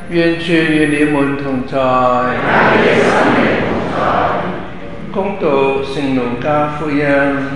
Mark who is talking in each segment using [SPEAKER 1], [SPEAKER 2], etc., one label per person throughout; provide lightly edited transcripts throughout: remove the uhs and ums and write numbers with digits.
[SPEAKER 1] 願主與你們同在。恭讀聖路加福音。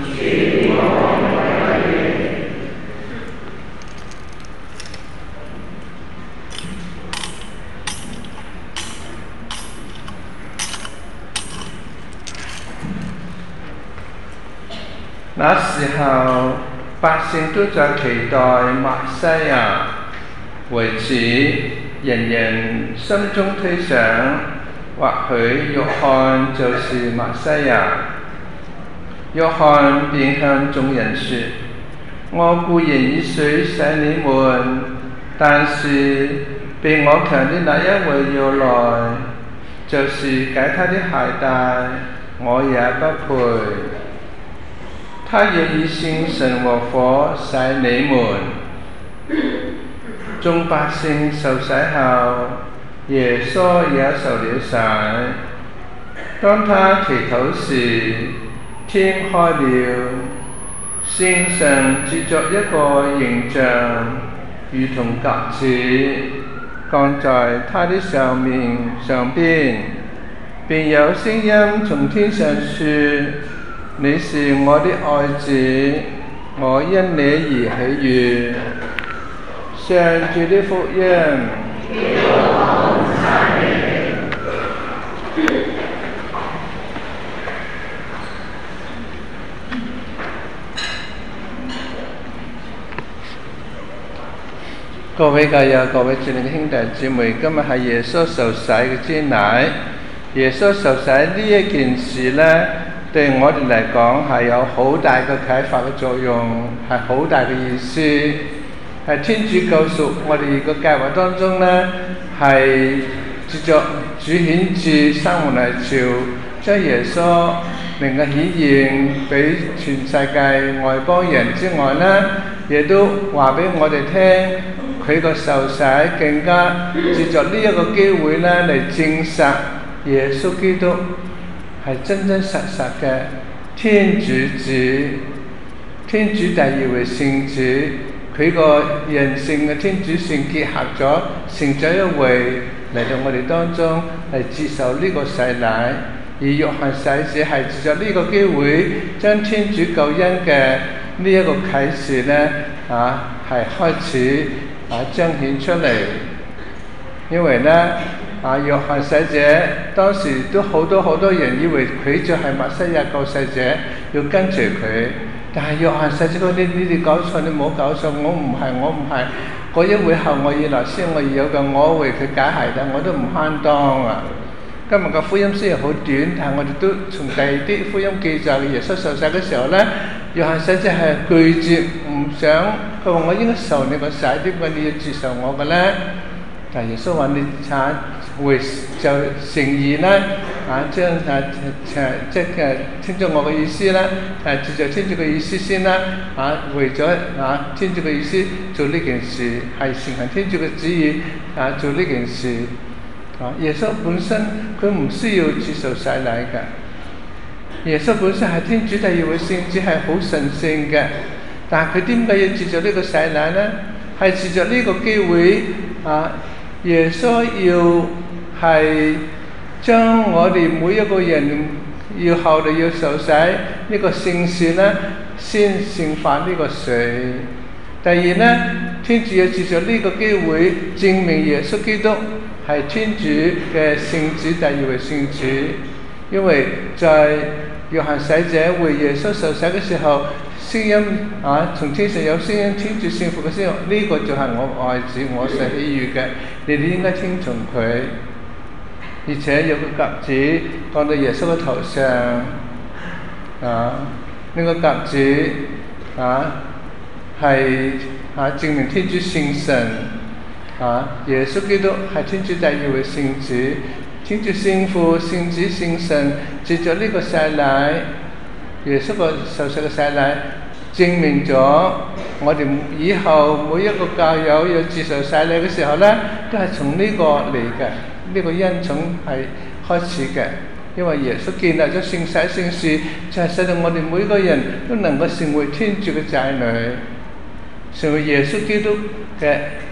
[SPEAKER 1] 那時候，百姓都在期待默西亞，為此，人人心中推想，或許約翰就是默西亞。約翰便向眾人說：我固然以水洗你們，但是比我強的那一位要來，就是解他的鞋帶，我也不配。他要以聖神和火洗你們。眾百姓受洗後，耶穌也受了洗。當他祈禱時，天開了，聖神接着一個形象，如同鴿子，降在他的上邊，便有聲音從天上說：你是我的愛子，我因你而喜悅。上主的福音。各位教友、各位主內嘅兄弟姊妹，今日係耶穌受洗嘅之禮。耶穌受洗呢一件事呢，對我哋嚟講係有好大嘅啟發嘅作用，係好大嘅意思，係天主救贖我哋個計劃當中呢，係藉着主顯智生活嚟潮，將耶穌能夠顯現俾全世界外邦人之外呢，亦都話俾我哋聽，佢個受洗更加藉着呢一個機會呢嚟證實耶穌基督係真真實實嘅天主子，天主第二位聖子，佢個人性嘅天主性結合咗，成咗一位嚟到我哋當中嚟接受呢個洗禮。而約翰洗者係藉着呢個機會，將天主救恩嘅呢一個啟示呢係開始彰顯出嚟。因為呢約翰洗者當時都好多人以為佢就係默西亞救世者，要跟隨佢。但係約翰洗者嗰啲，你哋搞錯，你冇搞錯，我唔係，嗰一會後我要來先，我要有嘅，我為佢解鞋帶，我都唔慳當啊！今日嘅福音雖然好短，但係我哋都從第二啲福音記載嘅耶穌受洗嘅時候呢，約翰洗者係拒絕唔想，佢話我應該受你個洗，點解你要接受我嘅呢？但耶穌話你會就誠意啦，將即係聽咗我嘅意思啦，接著聽住嘅意思先啦，為咗聽住嘅意思做呢件事，係承行天主嘅旨意做呢件事。耶穌本身佢唔需要接受洗禮嘅，耶穌本身係天主第二位聖子，係好神聖嘅，但係佢點解要接受呢個洗禮呢？係接著呢個機會耶穌要係將我哋每一個人要後嚟要受洗呢個聖事呢，先聖化呢個水。第二呢，天主要藉著呢個機會證明耶穌基督係天主嘅聖子，第二位聖子。因為在約翰洗者為耶穌受洗嘅時候，聲音從天上有聲音，天主聖父嘅聲音，呢個就係我愛子，我所喜悅嘅，你哋應該聽從佢。而且有個鴿子降到耶穌嘅頭上，呢個鴿子係證明天主聖神，耶穌基督係天主第二位聖子，天主聖父、聖子、聖神藉著呢個洗禮，耶穌個受洗嘅洗禮，證明咗我哋以後每一個教友要接受洗禮嘅時候呢，都係從呢個嚟嘅，呢個恩寵係開始嘅。因為耶穌建立咗聖洗聖事，就係使到我哋每個人都能夠成為天主嘅仔女，成為耶穌基督嘅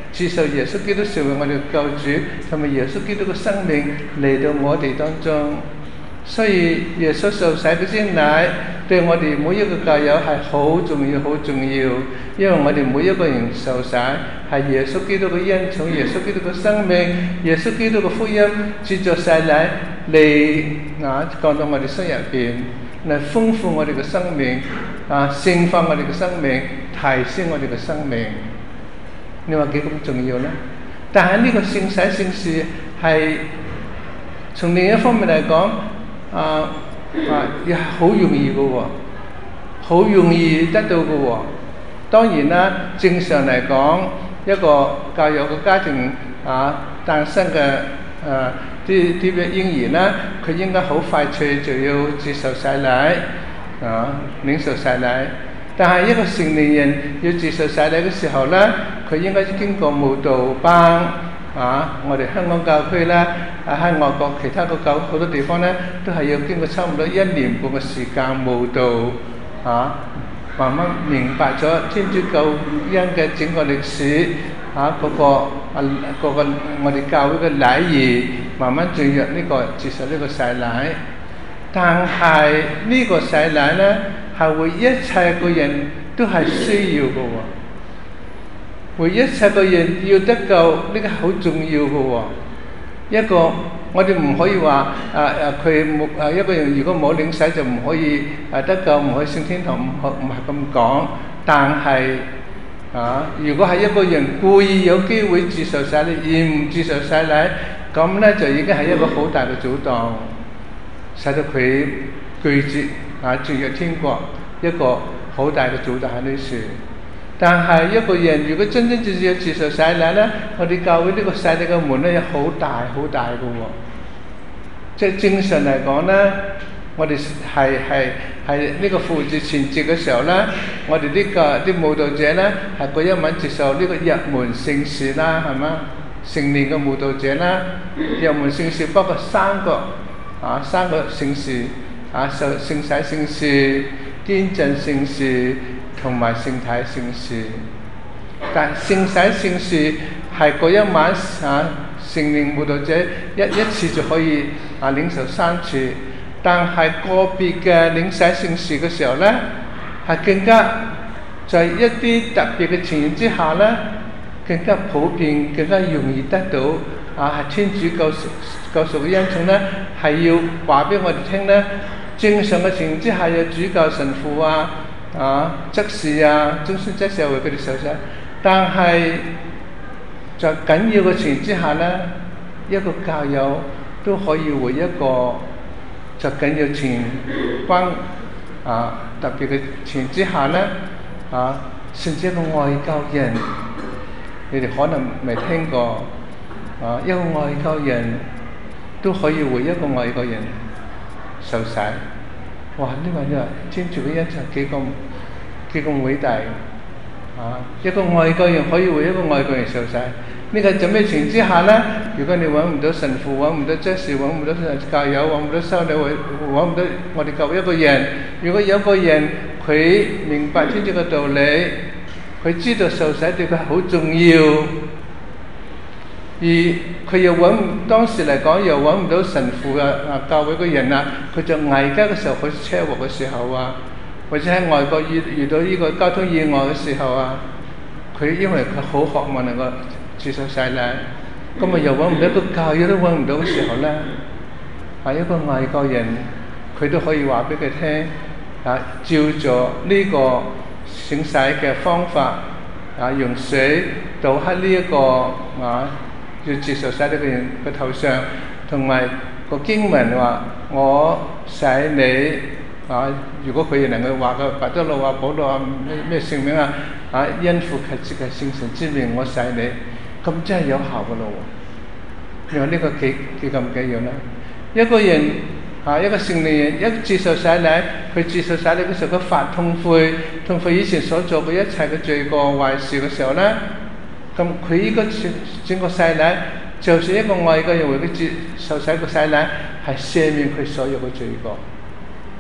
[SPEAKER 1] 接受耶穌基督成為我哋嘅救主，同埋耶穌基督嘅生命嚟到我哋當中。所以耶穌受洗嗰支奶對我哋每一個教友係好重要，好重要，因為我哋每一個人受洗係耶穌基督嘅恩寵，耶穌基督嘅生命，耶穌基督嘅福音藉著洗禮嚟降到我哋心入邊，嚟豐富我哋嘅生命，聖化我哋嘅生命，提升我哋嘅生命。你話幾咁重要呢？但係呢個聖洗聖事係從另一方面嚟講，又係好容易嘅喎，好容易得到嘅喎。當然啦，正常嚟講，一個教友嘅家庭誕生嘅啲嬰兒啦，佢應該好快脆就要接受洗禮，領受洗禮。但係一個成年人要接受洗禮嘅時候咧，佢應該經過舞蹈班。我哋香港教區咧，喺外國其他個教好多地方咧，都係要經過差唔多1年半嘅時間舞蹈，慢慢明白咗天主救恩嘅整個歷史，個我哋教會嘅禮儀，慢慢進入接受呢個洗禮。但係呢個洗禮咧，係為一切個人都係需要嘅喎。為一切個人要得救，呢個好重要嘅喎。一個我哋唔可以話佢冇一個人如果冇領洗就唔可以得救，唔可以上天堂，唔係咁講。但係如果係一個人故意有機會接受洗禮而唔接受洗禮，咁咧就已經係一個好大嘅阻擋，使到佢拒絕進入天國，一個好大嘅阻擋喺呢處。但係一個人如果真真正正要接受洗禮咧，我哋教會呢個洗禮嘅門咧有好大好大嘅喎。即係正常嚟講咧，我哋係呢個復活節前夕嘅時候咧，我哋啲舞蹈者咧係嗰一晚接受呢個入門聖事啦，係嘛？成年嘅舞蹈者啦，入門聖事包括三個聖事，受聖洗聖事、堅振聖事同埋聖體聖事。但聖洗聖事係嗰一晚成年舞蹈者一次就可以領受3次，但係個別嘅領洗聖事嘅時候咧，係更加在一啲特別嘅情形之下咧，更加普遍、更加容易得到係天主救贖嘅恩寵咧，係要話俾我哋聽咧。正常嘅情形之下，有主教神父執事終身執事為佢哋受洗，但係在緊要嘅情形之下咧，一個教友都可以為一個在緊要情關特別嘅情形之下咧，甚至一個外教人，你哋可能未聽過一個外教人都可以為一個外國人受洗。哇！呢個天主嘅恩寵幾咁偉大一個外國人可以為一個外國人受洗。呢個在咩情形之下呢？如果你揾唔到神父，揾唔到執事，揾唔到教友，揾唔到修女，揾唔到我哋教會一個人，如果有個人佢明白天主嘅道理，佢知道受洗對佢好重要，而佢又當時嚟講又揾唔到神父教會嘅人佢就危急嘅時候，佢車禍嘅時候或者喺外國遇到呢個交通意外嘅時候佢因為佢好渴望能夠接受洗禮，咁又揾唔到一個教友都揾唔到嘅時候咧，一個外國人佢都可以話俾佢聽照咗呢個聖洗嘅方法用水倒喺呢一個要接受洗禮嘅人嘅頭上，同埋個經文話我洗你如果佢能夠話個伯多祿保祿咩聖名因父及子及聖神之名我洗你，咁真係有效嘅咯喎。你話呢個幾咁緊要啦？一個人一個成年人一接受洗禮，佢接受洗禮嘅時候，佢發痛悔以前所做嘅一切嘅罪過壞事嘅時候咧，咁佢呢個整個洗禮，就算一個外國人為佢受洗個洗禮，係赦免佢所有嘅罪過。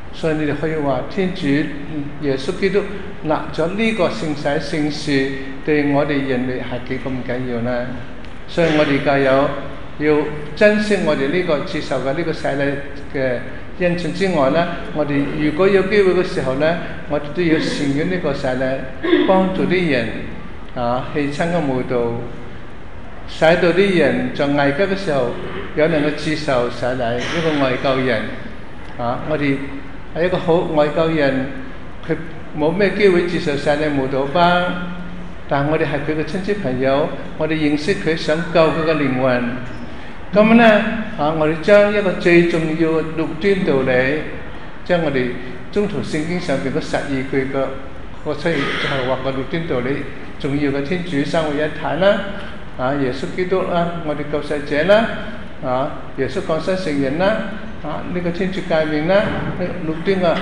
[SPEAKER 1] 所以你哋可以話天主耶穌基督立咗呢個聖洗聖事對我哋人類係幾咁緊要呢？所以我哋教友要珍惜我哋呢個接受嘅呢個洗禮嘅恩寵之外呢，我哋如果有機會嘅時候呢，我哋都要善用呢個洗禮，幫助啲人去參加慕道，使到啲人在危急嘅時候有能夠接受洗禮，一個外教人我哋係一個好外教人，佢冇咩機會接受洗禮慕道班，但係我哋係佢嘅親戚朋友，我哋認識佢，想救佢嘅靈魂。咁呢我哋將一個最重要嘅六端道理，將我哋中途聖經上邊嗰12句嘅個出現就係話個六端道理重要嘅天主三位一體啦，耶穌基督啦，我哋救世者啦，耶穌降生成人啦，呢個天主誡命啦，六端嘅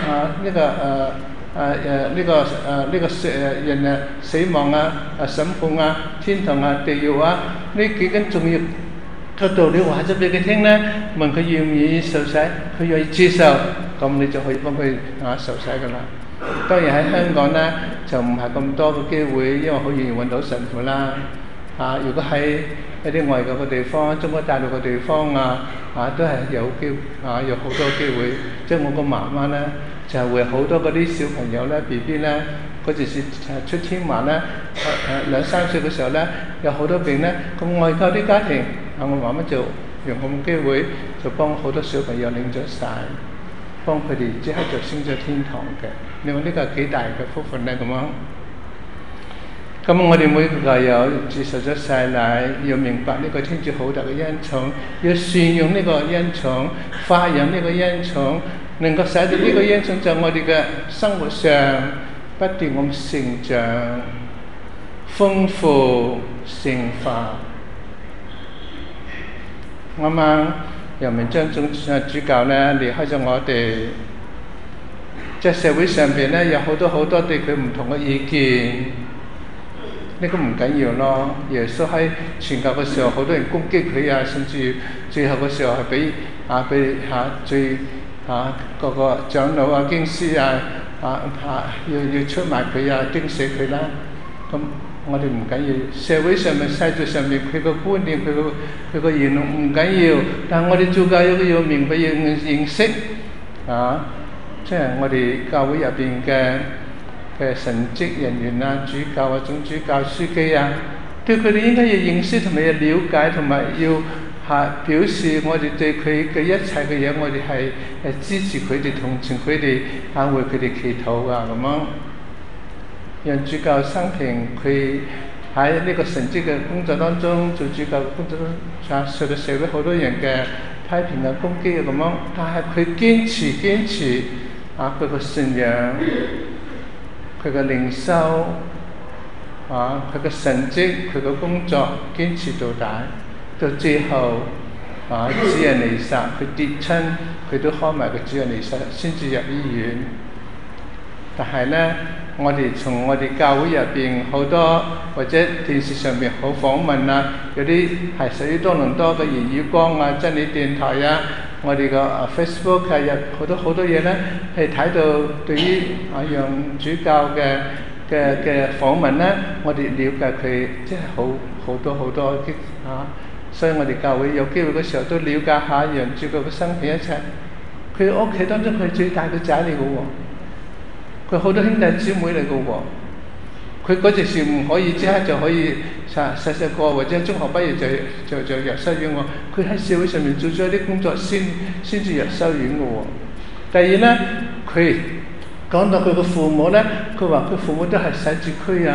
[SPEAKER 1] 呢個人死亡審判天堂地獄呢幾根重要嘅道理話咗俾佢聽呢，問佢願唔願意受洗，佢願意接受，咁你就可以幫佢受洗噶啦。當然喺香港呢，就唔係咁多嘅機會，因為好容易揾到神父啦。如果喺一啲外國嘅地方，中國大陸嘅地方都係有好多機會。即係我個媽媽呢，就係會好多嗰啲小朋友呢 BB 呢，嗰陣時出天華呢，2、3歲嘅時候呢，有好多病呢，咁外教啲家庭，我媽媽就用咁嘅機會，就幫好多小朋友領咗洗，幫佢哋即刻就升咗天堂嘅。你話呢個係幾大嘅福分呢？咁樣。咁我哋每個教友接受咗洗禮，要明白呢個天主好大嘅恩寵，要善用呢個恩寵，發揚呢個恩寵，能夠使到呢個恩寵在我哋嘅生活上不斷咁成長、豐富、聖化。啱啱楊明章主教呢離開咗我哋，即係社會上邊呢有好多對佢唔同嘅意見。呢個唔緊要咯，耶穌喺傳教嘅時候，好多人攻擊佢甚至最後嘅時候係俾最個個長老經師要出賣佢釘死佢啦。咁我哋唔緊要，社會上面、世俗上面佢個觀念、佢個言論唔緊要，但係我哋做教友要明白、要認識即係我哋教會入邊嘅神職人員主教總主教書記對佢哋應該要認識同埋要了解，同埋要表示我哋對佢嘅一切嘅嘢，我哋係支持佢哋、同情佢哋，為佢哋祈禱咁樣。讓主教生平佢喺呢個神職嘅工作當中，做主教嘅工作中，受到社會好多人嘅批評攻擊咁樣，但係佢堅持佢個信仰。佢嘅靈修佢嘅神蹟，佢嘅工作堅持到底，到最後主日彌撒，佢跌親，佢都開埋個主日彌撒先至入醫院。但係呢，我哋從我哋教會入邊好多或者電視上面好訪問有啲係屬於多倫多嘅言語光真理電台我哋個 Facebook 有好多嘢呢，係睇到對於讓主教嘅訪問呢，我哋了解佢即係好多所以我哋教會有機會嘅時候都了解下讓主教嘅生平一切。佢屋企當中佢最大嘅仔嚟嘅喎，佢好多兄弟姊妹嚟嘅喎。佢嗰陣時唔可以即刻就可以細個或者中學畢業就入修院喎，佢喺社會上面做咗啲工作先至入修院嘅喎。第二呢，佢講到佢嘅父母呢，佢話佢父母都係洗節區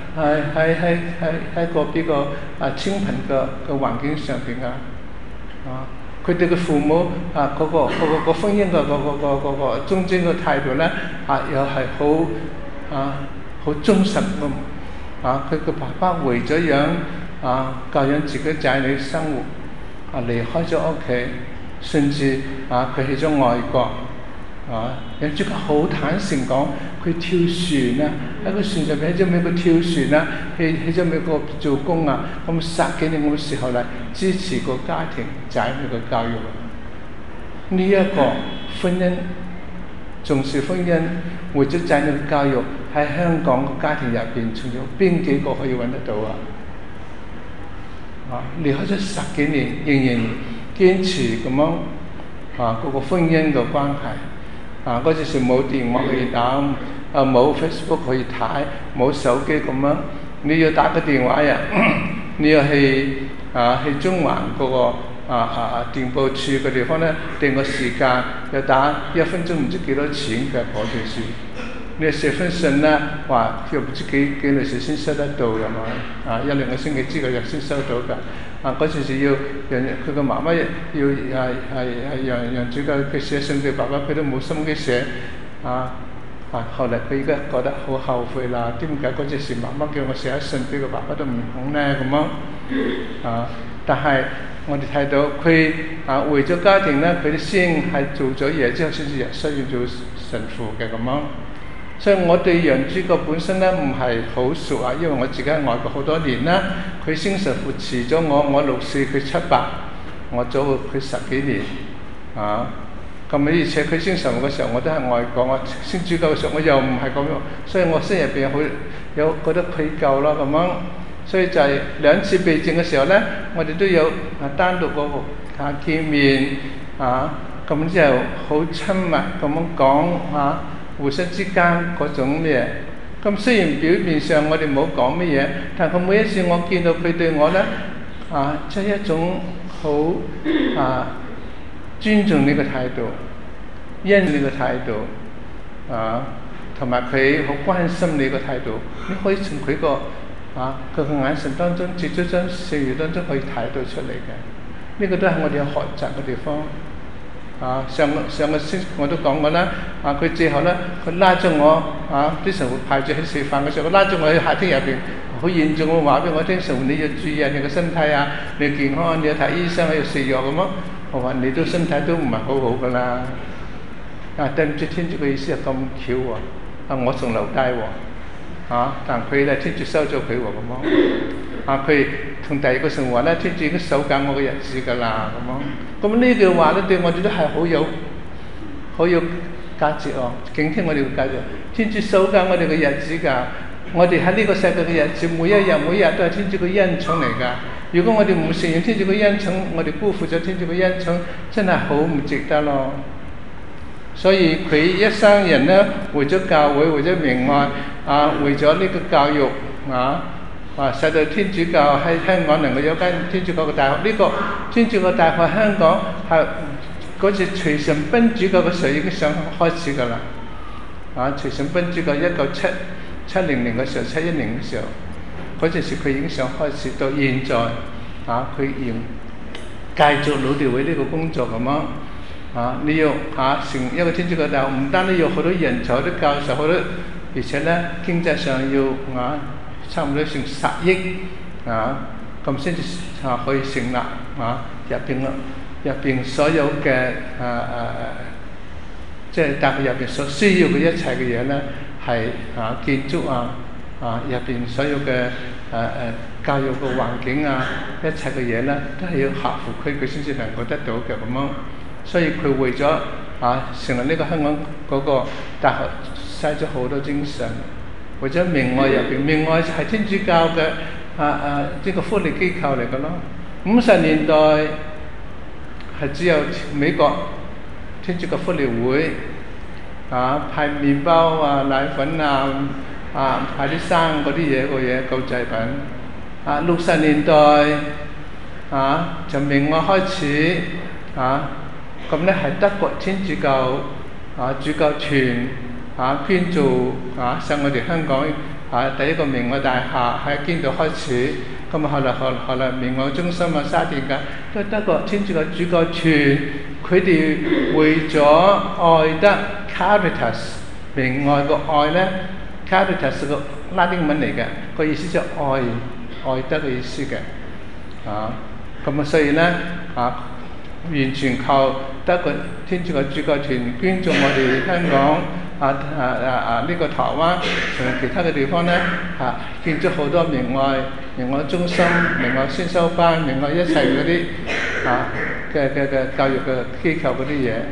[SPEAKER 1] 喺個邊個清貧嘅環境上邊佢對佢父母嗰個婚姻個忠貞嘅態度呢，又係好忠實咁佢個爸爸為咗教養自己仔女生活離開咗屋企，甚至佢去咗外國讓主教好坦誠講，佢跳船喺個船上面喺咗美國跳船去咗美國做工咁10幾年嘅時候嚟支持個家庭仔女嘅教育。呢一個婚姻重視婚姻，為咗仔女嘅教育，喺香港個家庭入邊，仲有邊幾個可以揾得到啊？離開咗10幾年，仍然堅持咁樣嗰個婚姻嘅關係。嗰陣時冇電話可以打，冇 Facebook 可以睇，冇手機咁樣，你要打個電話呀，你要去中環嗰個電報處嘅地方咧，定個時間，又打1分鐘唔知幾多錢嘅嗰件事。你寫封信咧，話又唔知幾耐時先收得到㗎嘛？1-2個星期之後又先收到㗎。嗰陣時要佢個媽媽要讓主教佢寫信俾爸爸，佢都冇心機寫。後嚟佢而家覺得好後悔啦。點解嗰陣時媽媽叫我寫信俾個爸爸都唔肯咧？咁樣但係我哋睇到佢為咗家庭咧，佢先係做咗嘢之後先至需要做神父嘅咁樣。所以我對楊主教本身咧唔係好熟因為我自己喺外國好多年啦。佢升神父遲咗我64，佢78，我早佢10幾年咁而且佢升神父嘅時候，我都喺外國，我升主教嘅時候我又唔係咁樣，所以我心入邊有覺得愧疚咯咁樣。所以就係2次避靜嘅時候咧，我哋都有單獨見面咁之後好親密咁樣講互相之間嗰種咩？咁雖然表面上我哋冇講乜嘢，但係每一次我見到佢對我咧即係一種好尊重你嘅態度，欣你嘅態度同埋佢好關心你嘅態度，你可以從佢個佢嘅眼神當中、接觸中、笑語當中可以睇到出嚟嘅。呢個都係我哋要學習嘅地方。上個星期我都講過啦。佢最後咧，佢拉咗我啲神父派住去食飯嘅時候，佢拉咗我去客廳入邊，好嚴重嘅話俾我聽：神父你要注意你嘅身體你要健康，你要睇醫生，要食藥咁樣。我話你都身體都唔係好好㗎啦。對唔住，天主嘅意思係咁巧喎。我仲留低喎。但佢咧天主收咗佢喎咁樣。佢同第二個神父話咧，天主已經守緊我嘅日子㗎啦咁樣。咁呢句話咧對我哋都係好有價值警惕我哋嘅價值。天主守緊我哋嘅日子㗎。我哋喺呢個世界嘅日子，每一日都係天主嘅恩寵嚟㗎。如果我哋唔承認天主嘅恩寵，我哋辜負咗天主嘅恩寵，真係好唔值得咯。所以佢一生人咧，為咗教會，為咗明愛為咗呢個教育使到天主教喺香港能夠有間天主教嘅大學。呢個天主教大學香港係嗰次隨神賓主教嘅時候已經想開始㗎啦。隨神賓主教1970年嘅時候，71年嘅時候，嗰陣時佢已經想開始，到現在佢要繼續努力為呢個工作咁樣。你要成一個天主教大學，唔單止要好多人才、好多教授，好多，而且咧經濟上要差唔多成10億咁先至可以成立入邊所有嘅即係大學入邊所需要嘅一切嘅嘢咧，係建築入邊所有嘅教育嘅環境一切嘅嘢咧，都係要合乎規矩先至能夠得到嘅咁樣。所以佢為咗成立呢個香港嗰個大學，嘥咗好多精神。為咗明愛入邊，明愛係天主教嘅呢個福利機構嚟嘅咯。50年代係只有美國天主教福利會派麵包奶粉派啲生嗰啲嘢救濟品。60年代就明愛開始咁咧係德國天主教主教團捐做上我哋香港第一個明愛大廈喺邊度開始。咁後來明愛中心沙田㗎都係德國天主教主教團，佢哋為咗愛德 Caritas 明愛個愛咧 Caritas 個拉丁文嚟嘅，個意思就愛德嘅意思嘅。咁所以咧完全靠德國天主教主教團捐助我哋香港呢個台灣同埋其他嘅地方咧建咗好多明愛中心、明愛先修班、明愛一切嗰啲嘅教育嘅機構嗰啲嘢。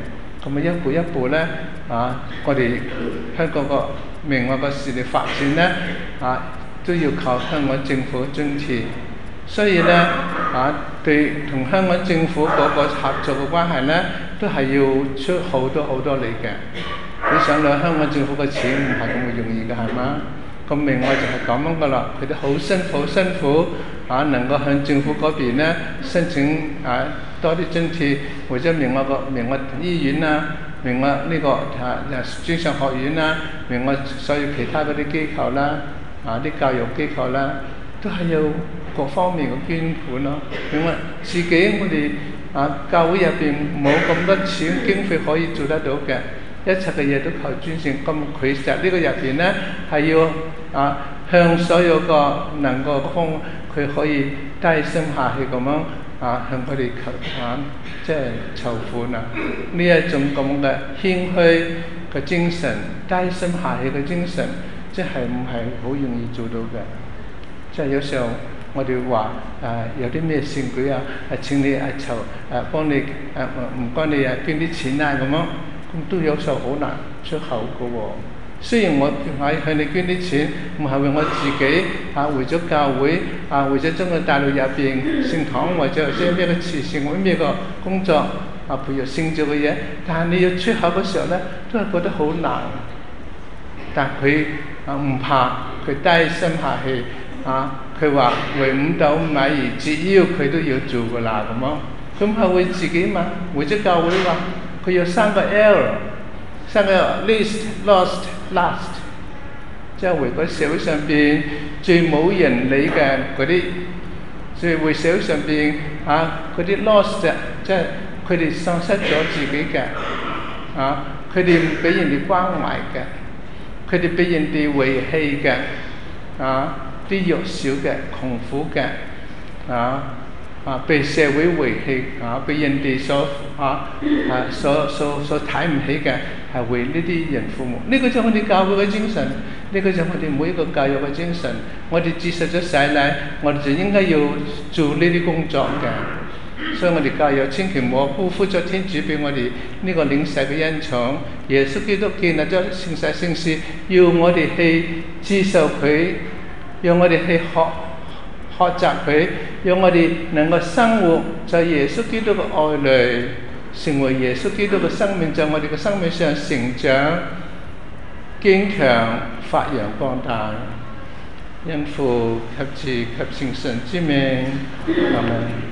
[SPEAKER 1] 咁一步一步咧我哋香港個明愛個事業發展咧都要靠香港政府津貼，所以咧對同香港政府嗰個合作嘅關係咧，都係要出好多嚟嘅。你想攞香港政府嘅錢唔係咁容易嘅，係嘛？咁明愛就係咁樣噶啦，佢哋好辛苦能夠向政府嗰邊咧申請多啲津貼，或者明愛醫院啦，明愛呢個專上學院啦，明愛所有其他嗰啲機構啦，啲教育機構啦，都係有各方面嘅捐款咯。明愛自己我哋教會入邊冇咁多錢經費可以做得到嘅，一切嘅嘢都靠捐獻。咁佢實呢個入邊咧係要向所有個能夠佢可以低聲下氣咁樣向佢哋即係籌款呢一種咁嘅謙虛嘅精神，低聲下氣嘅精神，即係唔係好容易做到嘅。即係有時候我哋話有啲咩善舉請你籌幫你唔該你捐啲錢咁樣，咁都有時候好難出口嘅喎。雖然我向你捐啲錢，唔係為我自己為咗教會為咗中國大陸入邊聖堂或者咩嘅慈善或者咩個工作培育聖召嘅嘢，但係你要出口嘅時候咧，都係覺得好難。但佢唔怕，佢低聲下氣佢話為5斗米而折腰，佢都要做㗎啦咁樣。咁係為自己嘛，為咗教會嘛，佢有3個 L。3個 least、lost、last， 即係為個社會上邊最冇人理嘅嗰啲，所以為社會上邊嗰啲 lost， 即係佢哋喪失咗自己嘅佢哋唔俾人哋關懷嘅，佢哋俾人哋遺棄嘅啲弱小嘅、窮苦嘅被社會遺棄被人哋所睇唔起嘅，係為呢啲人服務。呢個就係我哋教會嘅精神，呢個就係我哋每一個教育嘅精神。我哋接受咗洗禮，我哋就應該要做呢啲工作嘅。所以我哋教育千祈唔好辜負咗天主俾我哋呢個領洗嘅恩寵。耶穌基督建立咗聖洗聖事，要我哋去接受佢，要我哋去學習佢，讓我哋能夠生活在耶穌基督嘅愛裏，成為耶穌基督嘅生命，在我哋嘅生命上成長、堅強、發揚光大。因父及子及聖神之名，阿們。